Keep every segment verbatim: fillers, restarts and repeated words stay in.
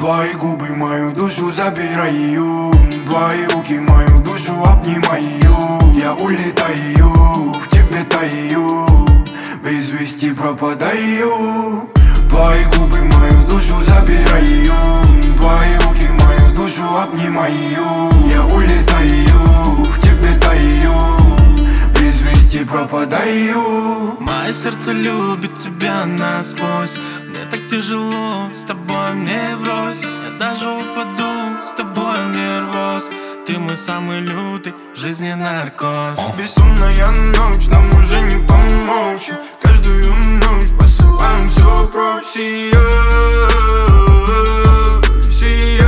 Твои губы мою душу забираю, твои руки мою душу обнимаю. Я улетаю, в тебе таю, без вести пропадаю. Твои губы мою душу забираю, твои руки мою душу обнимаю. Я улетаю, в тебе таю, без вести пропадаю. Мое сердце любит тебя насквозь. Мне так тяжело, с тобой мне врозь. Я даже упаду, с тобой нервоз. Ты мой самый лютый в жизни наркоз. Бессонная ночь, нам уже не помочь. Каждую ночь посылаем все прочь. Сияй, сияй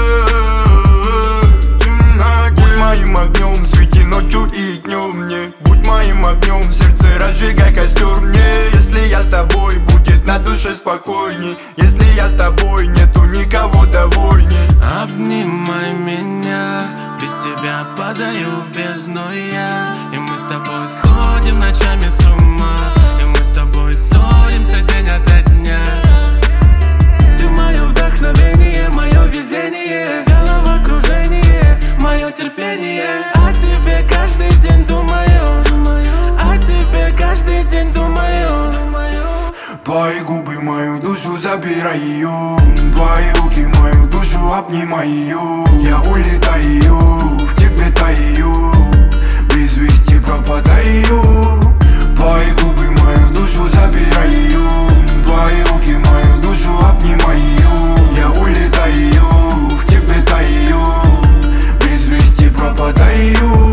в темноте. Будь моим огнем, свети ночью и днем мне. Будь моим огнем, в сердце разжигай костер мне. Если я с тобой, будет на душе спокойней. Если я с тобой, нету никого довольней. Обнимай меня, без тебя падаю в бездну я. И мы с тобой сходим ночами с ума. И мы с тобой ссоримся день ото дня. Ты мое вдохновение, мое везение, головокружение, мое терпение. О тебе каждый день думаю, о тебе каждый день думаю. Твои губы мою душу забираю, твои руки мою душу обнимаю. Я улетаю, в тебе таю, без вести пропадаю. Твои губы мою душу забираю, твои руки мою душу обнимаю. Я улетаю, в тебе таю, без вести пропадаю.